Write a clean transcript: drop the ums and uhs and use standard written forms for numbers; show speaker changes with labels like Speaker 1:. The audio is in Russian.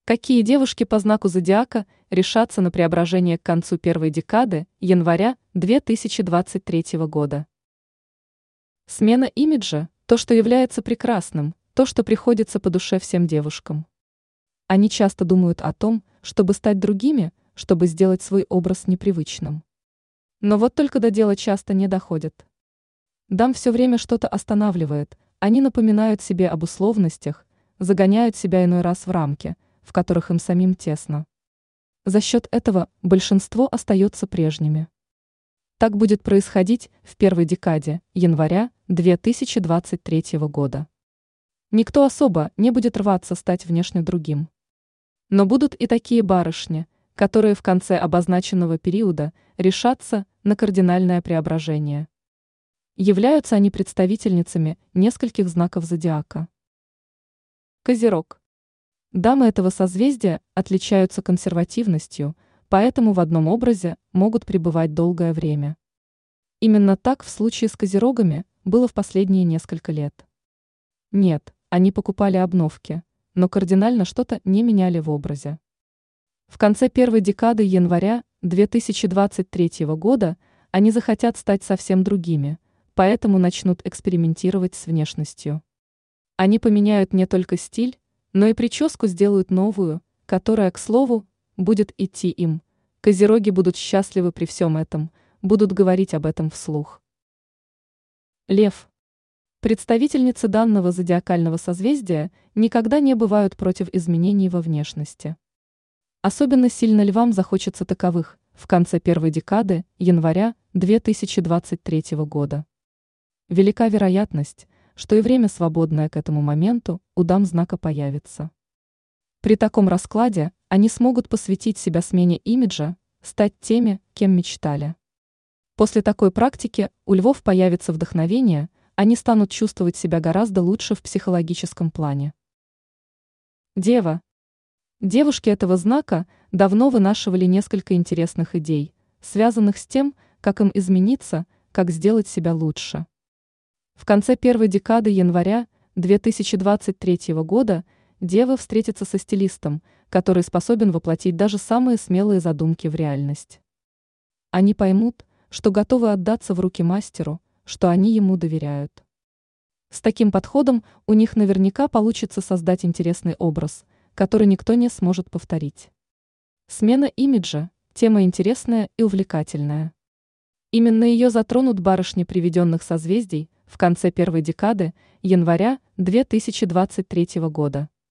Speaker 1: Какие девушки по знаку зодиака решатся на преображение к концу первой декады января 2023 года? Смена имиджа – то, что является прекрасным, то, что приходится по душе всем девушкам. Они часто думают о том, чтобы стать другими, чтобы сделать свой образ непривычным. Но вот только до дела часто не доходят. Дам все время что-то останавливает, они напоминают себе об условностях, загоняют себя иной раз в рамки, в которых им самим тесно. За счет этого большинство остается прежними. Так будет происходить в первой декаде января 2023 года. Никто особо не будет рваться стать внешне другим. Но будут и такие барышни, которые в конце обозначенного периода решатся на кардинальное преображение. Являются они представительницами нескольких знаков зодиака. Козерог. Дамы этого созвездия отличаются консервативностью, поэтому в одном образе могут пребывать долгое время. Именно так в случае с козерогами было в последние несколько лет. Нет, они покупали обновки, но кардинально что-то не меняли в образе. В конце первой декады января 2023 года они захотят стать совсем другими, поэтому начнут экспериментировать с внешностью. Они поменяют не только стиль, но и прическу сделают новую, которая, к слову, будет идти им. Козероги будут счастливы при всем этом, будут говорить об этом вслух. Лев. Представительницы данного зодиакального созвездия никогда не бывают против изменений во внешности. Особенно сильно львам захочется таковых в конце первой декады января 2023 года. Велика вероятность, что и время, свободное к этому моменту, у дам знака появится. При таком раскладе они смогут посвятить себя смене имиджа, стать теми, кем мечтали. После такой практики у львов появится вдохновение, они станут чувствовать себя гораздо лучше в психологическом плане. Дева. Девушки этого знака давно вынашивали несколько интересных идей, связанных с тем, как им измениться, как сделать себя лучше. В конце первой декады января 2023 года девы встретятся со стилистом, который способен воплотить даже самые смелые задумки в реальность. Они поймут, что готовы отдаться в руки мастеру, что они ему доверяют. С таким подходом у них наверняка получится создать интересный образ, который никто не сможет повторить. Смена имиджа – тема интересная и увлекательная. Именно ее затронут барышни приведенных созвездий в конце первой декады января 2023 года.